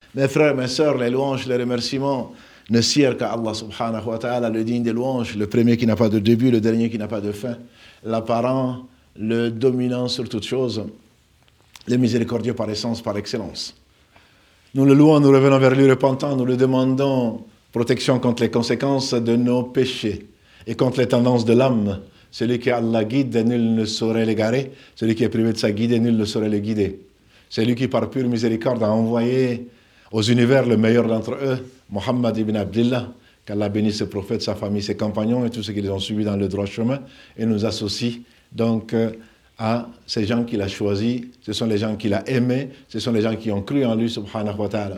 Mes frères, mes sœurs, les louanges, les remerciements ne sirent qu'à Allah subhanahu wa ta'ala, le digne des louanges, le premier qui n'a pas de début, le dernier qui n'a pas de fin, l'apparent, le dominant sur toute chose, le miséricordieux par essence, par excellence. Nous le louons, nous revenons vers lui repentant, nous lui demandons protection contre les conséquences de nos péchés et contre les tendances de l'âme. Celui qui Allah guide, nul ne saurait l'égarer. Celui qui est privé de sa guide, nul ne saurait le guider. C'est lui qui, par pure miséricorde, a envoyé aux univers le meilleur d'entre eux, Muhammad ibn Abdillah, qu'Allah bénisse ses prophètes, sa famille, ses compagnons et tous ceux qui les ont suivis dans le droit chemin, et nous associe donc à ces gens qu'il a choisis. Ce sont les gens qu'il a aimés, ce sont les gens qui ont cru en lui, subhanahu wa ta'ala.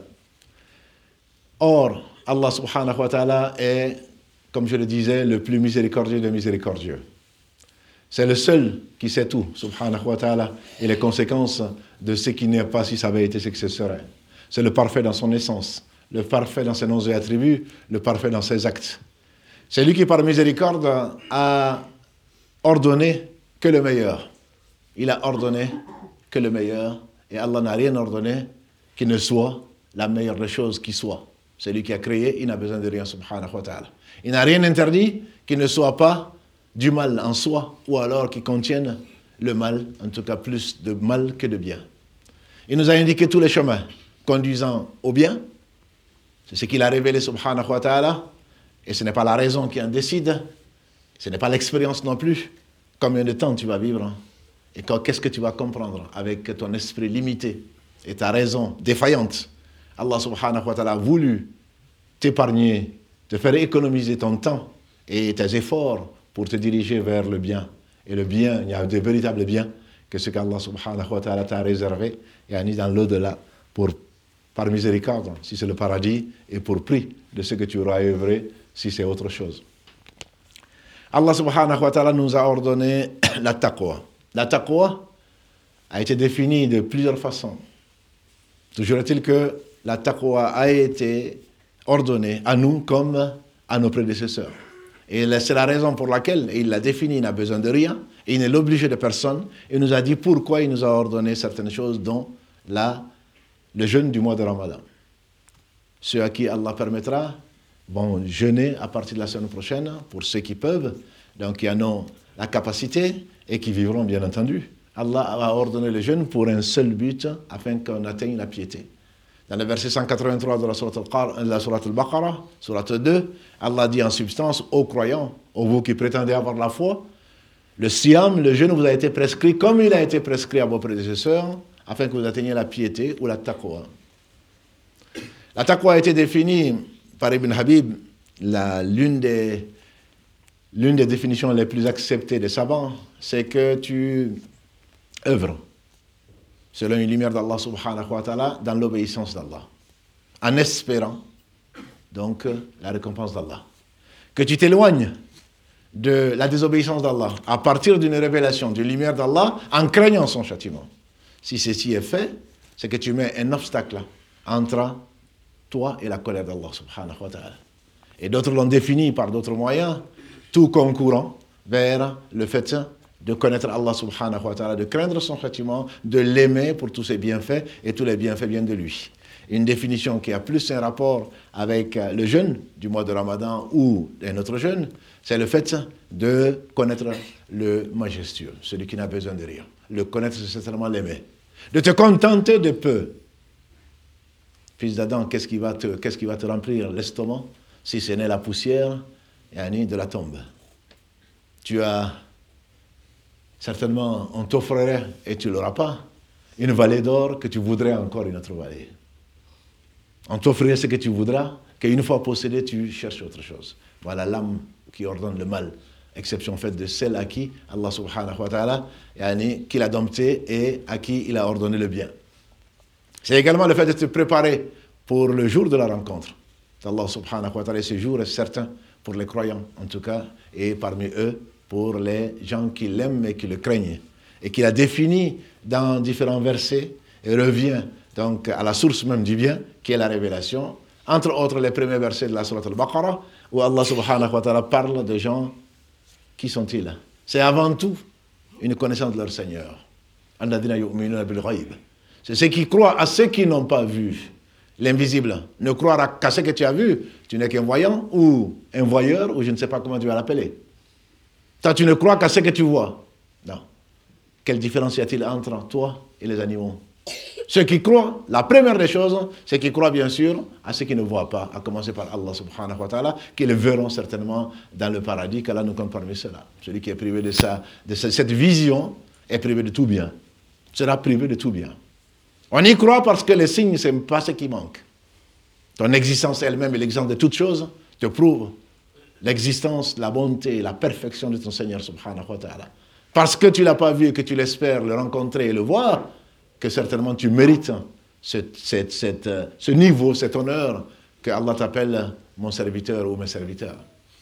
Or, Allah subhanahu wa ta'ala est, comme je le disais, le plus miséricordieux des miséricordieux. C'est le seul qui sait tout, subhanahu wa ta'ala, et les conséquences de ce qui n'est pas si ça avait été ce que ce serait. C'est le parfait dans son essence, le parfait dans ses noms et attributs, le parfait dans ses actes. C'est lui qui, par miséricorde, a ordonné que le meilleur. Il a ordonné que le meilleur, et Allah n'a rien ordonné qui ne soit la meilleure des choses qui soit. C'est lui qui a créé, il n'a besoin de rien, subhanahu wa ta'ala. Il n'a rien interdit qui ne soit pas du mal en soi, ou alors qui contienne le mal, en tout cas plus de mal que de bien. Il nous a indiqué tous les chemins conduisant au bien. C'est ce qu'il a révélé, subhanahu wa ta'ala, et ce n'est pas la raison qui en décide, ce n'est pas l'expérience non plus. Combien de temps tu vas vivre et qu'est-ce que tu vas comprendre avec ton esprit limité et ta raison défaillante. Allah subhanahu wa ta'ala a voulu t'épargner, te faire économiser ton temps et tes efforts pour te diriger vers le bien. Et le bien, il y a de véritables biens que ce qu'Allah subhanahu wa ta'ala t'a réservé et dans l'au-delà par miséricorde, si c'est le paradis, et pour prix de ce que tu auras œuvré, si c'est autre chose. Allah subhanahu wa ta'ala nous a ordonné la taqwa. La taqwa a été définie de plusieurs façons. Toujours est-il que la taqwa a été ordonnée à nous comme à nos prédécesseurs. Et c'est la raison pour laquelle il l'a défini, il n'a besoin de rien, et il n'est l'obligé de personne. Il nous a dit pourquoi il nous a ordonné certaines choses, dont le jeûne du mois de Ramadan. Ceux à qui Allah permettra vont jeûner à partir de la semaine prochaine, pour ceux qui peuvent, donc qui en ont la capacité et qui vivront bien entendu. Allah a ordonné le jeûne pour un seul but, afin qu'on atteigne la piété. Dans le verset 183 de la sourate al-Baqarah, sourate 2, Allah dit en substance aux croyants, aux vous qui prétendez avoir la foi, le siyam, le jeûne vous a été prescrit comme il a été prescrit à vos prédécesseurs, afin que vous atteigniez la piété ou la taqwa. La taqwa a été définie par Ibn Habib, l'une des définitions les plus acceptées des savants, c'est que tu œuvres selon une lumière d'Allah subhanahu wa ta'ala dans l'obéissance d'Allah, en espérant donc la récompense d'Allah. Que tu t'éloignes de la désobéissance d'Allah à partir d'une révélation, d'une lumière d'Allah, en craignant son châtiment. Si ceci est fait, c'est que tu mets un obstacle entre toi et la colère d'Allah subhanahu wa ta'ala. Et d'autres l'ont défini par d'autres moyens, tout concourant vers le fait de connaître Allah subhanahu wa ta'ala, de craindre son châtiment, de l'aimer pour tous ses bienfaits, et tous les bienfaits viennent de lui. Une définition qui a plus un rapport avec le jeûne du mois de Ramadan ou un autre jeûne, c'est le fait de connaître le majestueux, celui qui n'a besoin de rien. Le connaître, c'est certainement l'aimer. De te contenter de peu. Fils d'Adam, qu'est-ce qui va te remplir l'estomac si ce n'est la poussière de la tombe? Tu as certainement, on t'offrirait, et tu ne l'auras pas, une vallée d'or que tu voudrais encore une autre vallée. On t'offrirait ce que tu voudras, qu'une fois possédé, tu cherches autre chose. Voilà l'âme qui ordonne le mal, exception faite de celle à qui Allah subhanahu wa ta'ala, qui l'a dompté et à qui il a ordonné le bien. C'est également le fait de te préparer pour le jour de la rencontre d'Allah subhanahu wa ta'ala. Et ce jour est certain pour les croyants, en tout cas, et parmi eux, pour les gens qui l'aiment et qui le craignent. Et qu'il a défini dans différents versets, et revient donc à la source même du bien, qui est la révélation. Entre autres, les premiers versets de la sourate al-Baqarah, où Allah subhanahu wa ta'ala parle de gens, qui sont-ils? C'est avant tout une connaissance de leur Seigneur. C'est ceux qui croient à ceux qui n'ont pas vu. l'invisible. Ne croire qu'à ce que tu as vu, tu n'es qu'un voyant ou un voyeur, ou je ne sais pas comment tu vas l'appeler. Toi, tu ne crois qu'à ce que tu vois. Non. Quelle différence y a-t-il entre toi et les animaux? Ceux qui croient, la première des choses, c'est qu'ils croient bien sûr à ceux qui ne voient pas, à commencer par Allah subhanahu wa ta'ala, qui le verront certainement dans le paradis, qu'Allah nous compte parmi ceux-là. Celui qui est privé de cette vision est privé de tout bien. Sera privé de tout bien. On y croit parce que les signes, ce n'est pas ce qui manque. Ton existence elle-même et l'existence de toutes choses te prouvent l'existence, la bonté, la perfection de ton Seigneur subhanahu wa ta'ala. Parce que tu ne l'as pas vu et que tu l'espères le rencontrer et le voir, que certainement tu mérites ce niveau, cet honneur que Allah t'appelle mon serviteur ou mes serviteurs.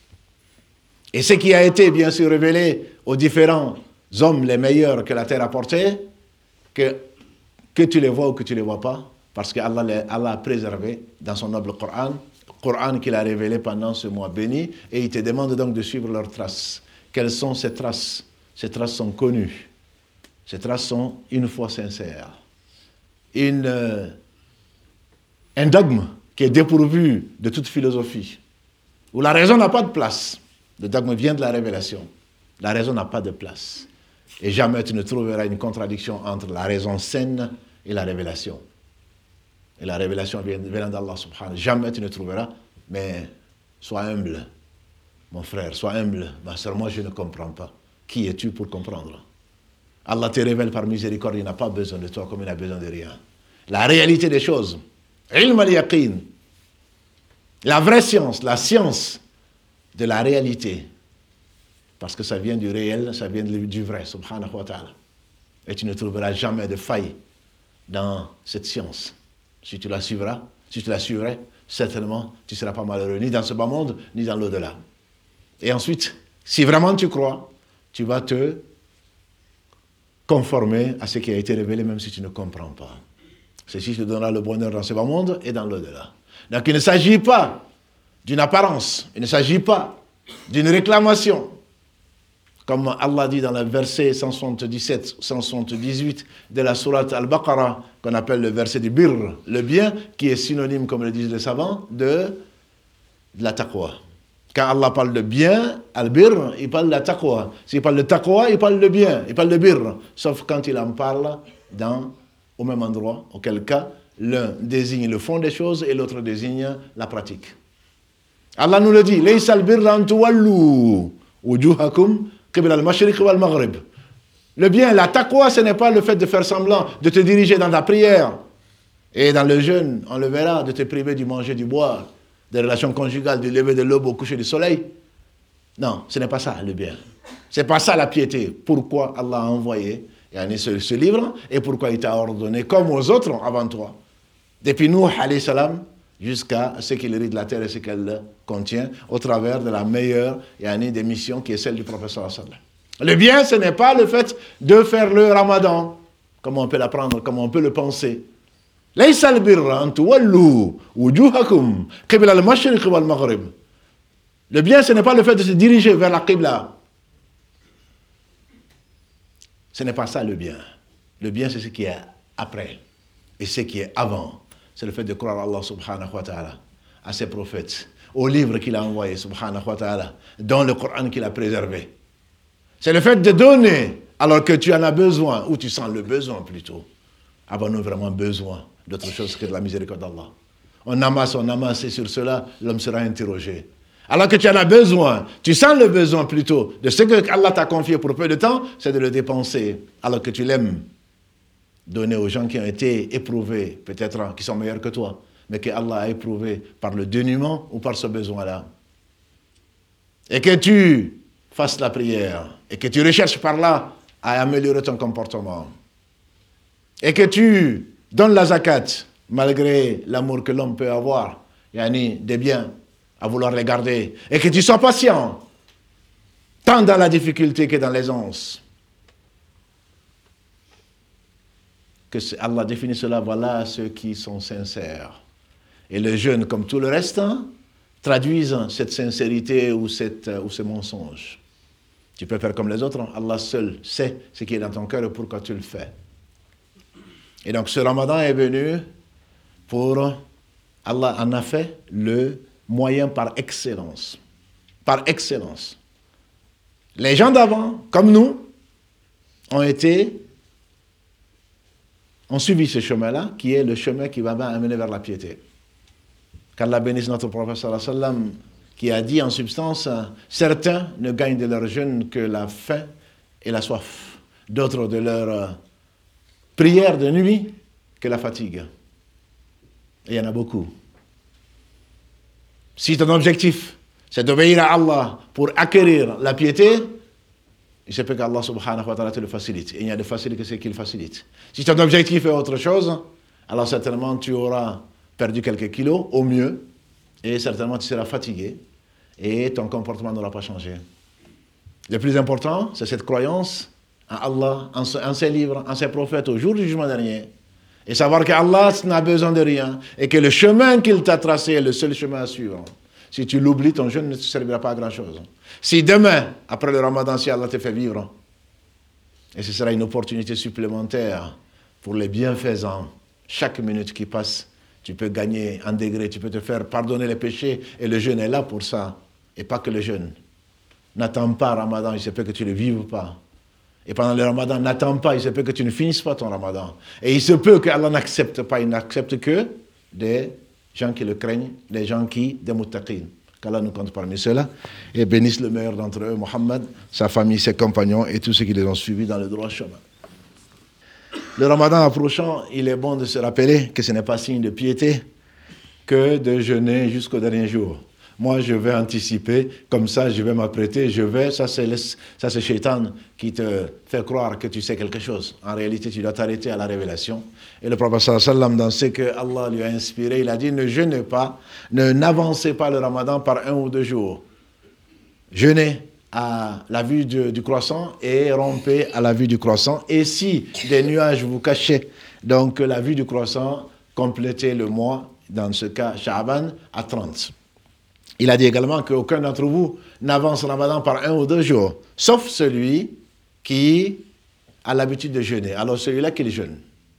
Et ce qui a été bien sûr révélé aux différents hommes les meilleurs que la terre a portés, que tu les vois ou que tu ne les vois pas, parce que Allah a préservé dans son noble Coran qu'il a révélé pendant ce mois béni, et il te demande donc de suivre leurs traces. Quelles sont ces traces? Ces traces sont connues. Ces traces sont une foi sincère. Un dogme qui est dépourvu de toute philosophie, où la raison n'a pas de place. Le dogme vient de la révélation. La raison n'a pas de place. Et jamais tu ne trouveras une contradiction entre la raison saine et la révélation. Et la révélation vient d'Allah subhanahu. Jamais tu ne trouveras, mais sois humble, mon frère, sois humble. Ma soeur, moi je ne comprends pas. Qui es-tu pour comprendre? Allah te révèle par miséricorde, il n'a pas besoin de toi comme il n'a besoin de rien. La réalité des choses, ilm al-yaqin, la vraie science, la science de la réalité, parce que ça vient du réel, ça vient du vrai, subhanahu wa ta'ala. Et tu ne trouveras jamais de faille dans cette science. Si tu la suivrais, certainement, tu ne seras pas malheureux, ni dans ce bas monde, ni dans l'au-delà. Et ensuite, si vraiment tu crois, tu vas te conformer à ce qui a été révélé, même si tu ne comprends pas. Ceci te donnera le bonheur dans ce bas monde et dans l'au-delà. Donc il ne s'agit pas d'une apparence, il ne s'agit pas d'une réclamation. Comme Allah dit dans le verset 177-178 de la sourate Al-Baqarah, qu'on appelle le verset du birr, le bien, qui est synonyme, comme le disent les savants, de la taqwa. Quand Allah parle de bien, al-birr, il parle de la taqwa. S'il parle de taqwa, il parle de bien, il parle de birr. Sauf quand il en parle au même endroit, auquel cas, l'un désigne le fond des choses et l'autre désigne la pratique. Allah nous le dit, Laysa al-birra an tuwallu wujuhakum qibla al-mashriq wal maghrib. Le bien, la taqwa, ce n'est pas le fait de faire semblant, de te diriger dans ta prière. Et dans le jeûne, on le verra, de te priver du manger, du boire, des relations conjugales, du lever de l'aube au coucher du soleil. Non, ce n'est pas ça le bien. Ce n'est pas ça la piété. Pourquoi Allah a envoyé ce livre et pourquoi il t'a ordonné, comme aux autres avant toi, depuis Nuh alayhi salam jusqu'à ce qu'il hérite de la terre et ce qu'elle contient, au travers de la meilleure des missions qui est celle du prophète sallallahu alayhi wa sallam. Le bien, ce n'est pas le fait de faire le ramadan, comme on peut l'apprendre, comme on peut le penser. ليس البر أن تولوا وجوهكم قبل المشرق والمغرب. Le bien, ce n'est pas le fait de se diriger vers la qibla. Ce n'est pas ça le bien. Le bien, c'est ce qui est après. Et ce qui est avant, c'est le fait de croire à Allah subhanahu wa ta'ala, à ses prophètes, au livre qu'il a envoyé subhanahu wa ta'ala, dans le Coran qu'il a préservé. C'est le fait de donner alors que tu en as besoin, ou tu sens le besoin plutôt. Avons-nous vraiment besoin d'autre chose que de la miséricorde d'Allah? On amasse, et sur cela, l'homme sera interrogé. Alors que tu en as besoin, tu sens le besoin plutôt de ce que Allah t'a confié pour peu de temps, c'est de le dépenser, alors que tu l'aimes. Donner aux gens qui ont été éprouvés, peut-être qui sont meilleurs que toi, mais que Allah a éprouvé par le dénuement ou par ce besoin-là. Et que tu fasses la prière, et que tu recherches par là à améliorer ton comportement. Et que tu donnes la zakat, malgré l'amour que l'homme peut avoir, des biens, à vouloir les garder. Et que tu sois patient, tant dans la difficulté que dans l'aisance. Que Allah définit cela, voilà ceux qui sont sincères. Et les jeunes, comme tout le reste, traduisent cette sincérité ou ce mensonge. Tu peux faire comme les autres, Allah seul sait ce qui est dans ton cœur et pourquoi tu le fais. Et donc ce ramadan est venu pour Allah en a fait le moyen par excellence. Par excellence. Les gens d'avant, comme nous, ont suivi ce chemin-là, qui est le chemin qui va amener vers la piété. Qu'Allah bénisse notre prophète sallallahu alayhi wa sallam, qui a dit en substance, certains ne gagnent de leur jeûne que la faim et la soif. D'autres de leur prière de nuit que la fatigue. Et il y en a beaucoup. Si ton objectif, c'est d'obéir à Allah pour acquérir la piété, il se peut qu'Allah subhanahu wa ta'ala te le facilite. Et il n'y a de facile que ce qu'il facilite. Si ton objectif est autre chose, alors certainement tu auras perdu quelques kilos, au mieux, et certainement tu seras fatigué, et ton comportement n'aura pas changé. Le plus important, c'est cette croyance en Allah, en ses livres, en ses prophètes, au jour du jugement dernier, et savoir qu'Allah n'a besoin de rien, et que le chemin qu'il t'a tracé est le seul chemin à suivre. Si tu l'oublies, ton jeûne ne te servira pas à grand-chose. Si demain, après le Ramadan, si Allah te fait vivre, et ce sera une opportunité supplémentaire pour les bienfaisants, chaque minute qui passe, tu peux gagner un degré, tu peux te faire pardonner les péchés, et le jeûne est là pour ça, et pas que le jeûne. N'attends pas Ramadan, il se peut que tu ne le vives pas. Et pendant le Ramadan, n'attends pas, il se peut que tu ne finisses pas ton Ramadan. Et il se peut qu'Allah n'accepte pas, il n'accepte que des gens qui le craignent, des gens des muttaqin. Qu'Allah nous compte parmi ceux-là et bénisse le meilleur d'entre eux, Mohammed, sa famille, ses compagnons et tous ceux qui les ont suivis dans le droit chemin. Le Ramadan approchant, il est bon de se rappeler que ce n'est pas signe de piété que de jeûner jusqu'au dernier jour. Moi, je vais anticiper, comme ça, je vais m'apprêter, ça c'est Shaitan qui te fait croire que tu sais quelque chose. En réalité, tu dois t'arrêter à la révélation. Et le prophète sallallahu alayhi wa sallam, dans ce que Allah lui a inspiré, il a dit, ne jeûnez pas, n'avancez pas le Ramadan par 1 ou 2 jours. Jeûnez à la vue du croissant et rompez à la vue du croissant. Et si des nuages vous cachaient, donc la vue du croissant, complétez le mois, dans ce cas, Sha'ban, à 30. Il a dit également qu'aucun d'entre vous n'avance Ramadan par 1 ou 2 jours, sauf celui qui a l'habitude de jeûner. Alors celui-là qu'il jeûne.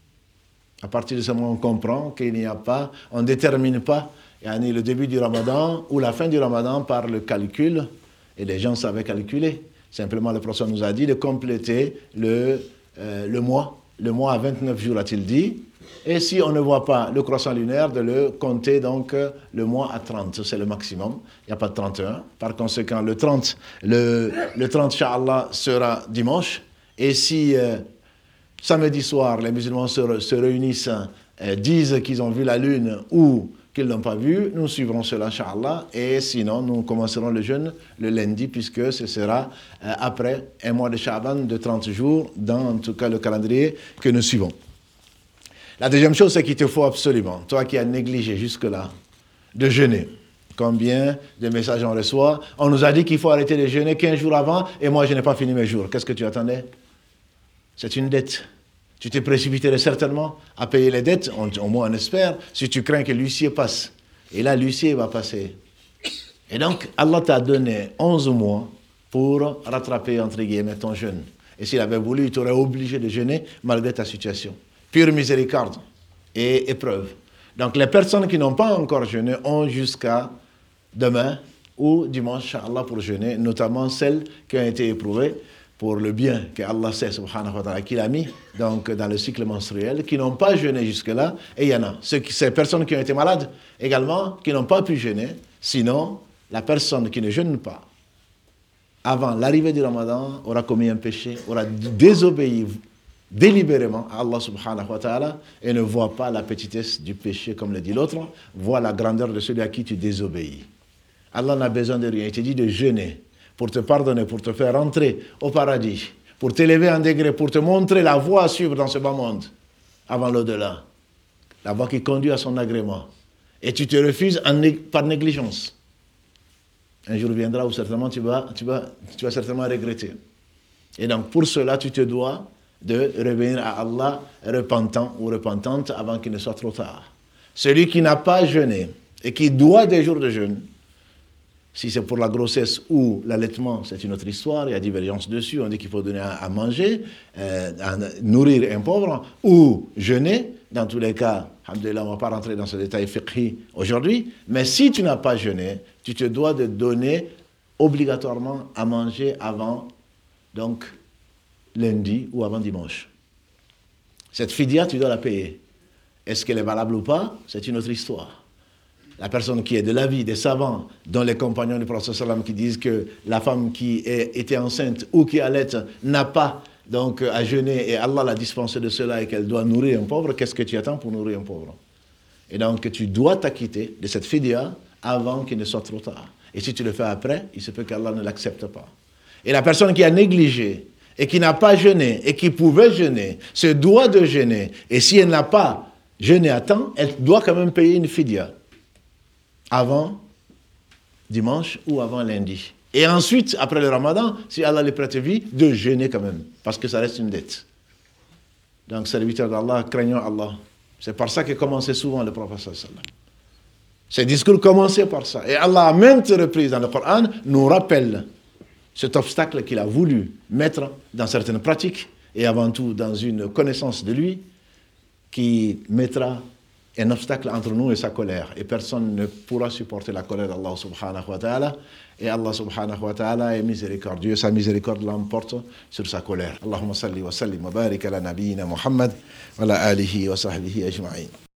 À partir de ce moment, on comprend qu'il n'y a pas, on ne détermine pas le début du Ramadan ou la fin du Ramadan par le calcul, et les gens savaient calculer. Simplement, le prophète nous a dit de compléter le mois à 29 jours, a-t-il dit. Et si on ne voit pas le croissant lunaire, de le compter donc le mois à 30, c'est le maximum, il n'y a pas de 31. Par conséquent, le 30, Inch'Allah, sera dimanche. Et si samedi soir, les musulmans se réunissent, disent qu'ils ont vu la lune ou qu'ils ne l'ont pas vue, nous suivrons cela, Inch'Allah. Et sinon, nous commencerons le jeûne le lundi, puisque ce sera après un mois de Sha'ban de 30 jours, dans en tout cas le calendrier que nous suivons. La deuxième chose, c'est qu'il te faut absolument, toi qui as négligé jusque-là, de jeûner. Combien de messages on reçoit? On nous a dit qu'il faut arrêter de jeûner 15 jours avant, et moi je n'ai pas fini mes jours. Qu'est-ce que tu attendais? C'est une dette. Tu t'es précipité certainement à payer les dettes, au moins on espère, si tu crains que l'huissier passe. Et là, l'huissier va passer. Et donc, Allah t'a donné 11 mois pour rattraper, entre guillemets, ton jeûne. Et s'il avait voulu, il t'aurait obligé de jeûner malgré ta situation. Pure miséricorde et épreuve. Donc les personnes qui n'ont pas encore jeûné ont jusqu'à demain ou dimanche, Inch'Allah, pour jeûner, notamment celles qui ont été éprouvées pour le bien que Allah sait, subhanahu wa ta'ala, qu'il a mis donc, dans le cycle menstruel, qui n'ont pas jeûné jusque-là, et il y en a. Ces personnes qui ont été malades également, qui n'ont pas pu jeûner, sinon la personne qui ne jeûne pas avant l'arrivée du Ramadan aura commis un péché, aura désobéi délibérément à Allah subhanahu wa ta'ala et ne voit pas la petitesse du péché comme le dit l'autre, voit la grandeur de celui à qui tu désobéis. Allah n'a besoin de rien, il te dit de jeûner pour te pardonner, pour te faire entrer au paradis, pour t'élever en degré, pour te montrer la voie à suivre dans ce bas monde, avant l'au-delà, la voie qui conduit à son agrément. Et tu te refuses par négligence. Un jour viendra où certainement tu vas certainement regretter. Et donc pour cela, tu te dois de revenir à Allah repentant ou repentante avant qu'il ne soit trop tard. Celui qui n'a pas jeûné et qui doit des jours de jeûne, si c'est pour la grossesse ou l'allaitement, c'est une autre histoire, il y a divergence dessus, on dit qu'il faut donner à manger, à nourrir un pauvre, ou jeûner, dans tous les cas, Alhamdulillah, on ne va pas rentrer dans ce détail fiqhi aujourd'hui, mais si tu n'as pas jeûné, tu te dois de donner obligatoirement à manger avant, donc, lundi ou avant dimanche. Cette fidia, tu dois la payer. Est-ce qu'elle est valable ou pas? C'est une autre histoire. La personne qui est de l'avis des savants, dont les compagnons du prophète sallam qui disent que la femme qui était enceinte ou qui allait n'a pas donc à jeûner et Allah l'a dispensé de cela et qu'elle doit nourrir un pauvre, qu'est-ce que tu attends pour nourrir un pauvre? Et donc tu dois t'acquitter de cette fidia avant qu'il ne soit trop tard. Et si tu le fais après, il se peut qu'Allah ne l'accepte pas. Et la personne qui a négligé et qui n'a pas jeûné et qui pouvait jeûner, se doit de jeûner. Et si elle n'a pas jeûné à temps, elle doit quand même payer une fidia avant dimanche ou avant lundi. Et ensuite, après le ramadan, si Allah les prête vie, de jeûner quand même, parce que ça reste une dette. Donc, serviteurs d'Allah, craignons Allah. C'est par ça que commençait souvent le prophète sallallahu alayhi wa sallam. Ces discours commençaient par ça. Et Allah, à maintes reprises dans le Coran, nous rappelle cet obstacle qu'il a voulu mettre dans certaines pratiques et avant tout dans une connaissance de lui qui mettra un obstacle entre nous et sa colère. Et personne ne pourra supporter la colère d'Allah subhanahu wa ta'ala. Et Allah subhanahu wa ta'ala est miséricordieux. Sa miséricorde l'emporte sur sa colère. Allahumma salli wa sallim wa barik ala nabiyyina Muhammad wa ala alihi wa sahbihi ajma'in.